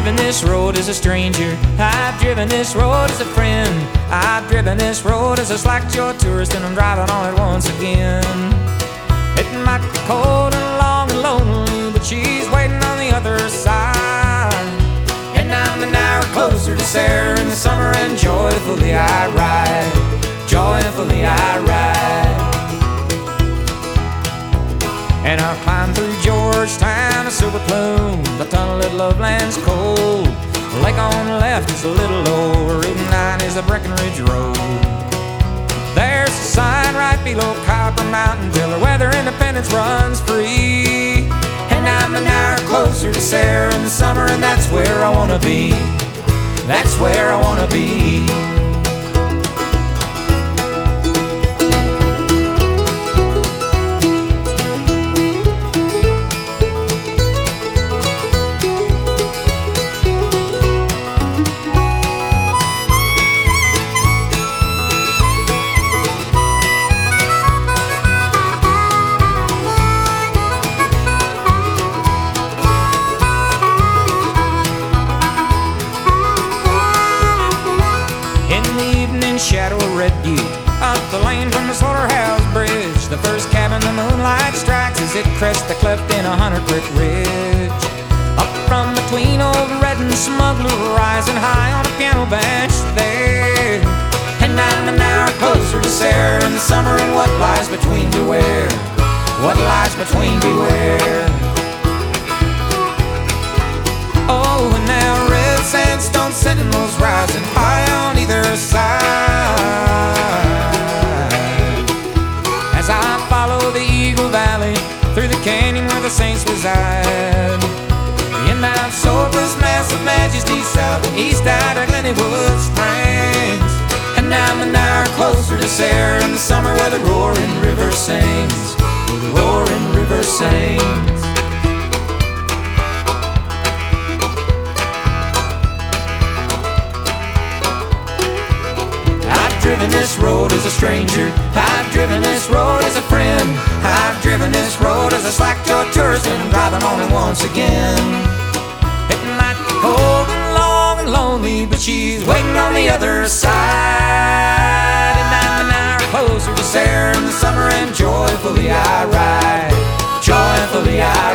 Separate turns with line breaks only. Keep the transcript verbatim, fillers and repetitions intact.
driven this road as a stranger, I've driven this road as a friend, I've driven this road as a slack-jawed tourist, and I'm driving on it once again. It might be cold and long and lonely, but she's waiting on the other side. And I'm an hour closer to Sarah in the summer, and joyfully I ride, joyfully I ride. And I'll climb through Georgetown, a silver plume, the tunnel at Loveland's cold. The lake on the left is a little lower, Route nine is a Breckenridge Road. There's a sign right below Copper Mountain, Tiller where their independence runs free. And I'm an hour closer to Sarah in the summer, and that's where I wanna be, that's where I wanna be. Shadow of Red Butte, up the lane from the slaughterhouse bridge, the first cabin the moonlight strikes as it crests the cleft in a hundred brick ridge. Up from between old Red and Smuggler, rising high on a piano bench there. And I'm an hour closer to Sarah in the summer, and what lies between beware, what lies between beware. Oh, and now red sandstone sentinels rising high on either side, as I follow the Eagle Valley through the canyon where the saints reside. In Mount Sorpus, massive majesty, south and east out of Glennywood Springs. And I'm an hour closer to Sarah in the summer, where the roaring river sings, where the roaring river sings. I've driven this road as a stranger, I've driven this road as a friend, I've driven this road as a slack-jawed tourist, and I'm driving on it once again. It might be cold and long and lonely, but she's waiting on the other side. And I'm an hour closer to Sarah in the summer, and joyfully I ride, joyfully I ride.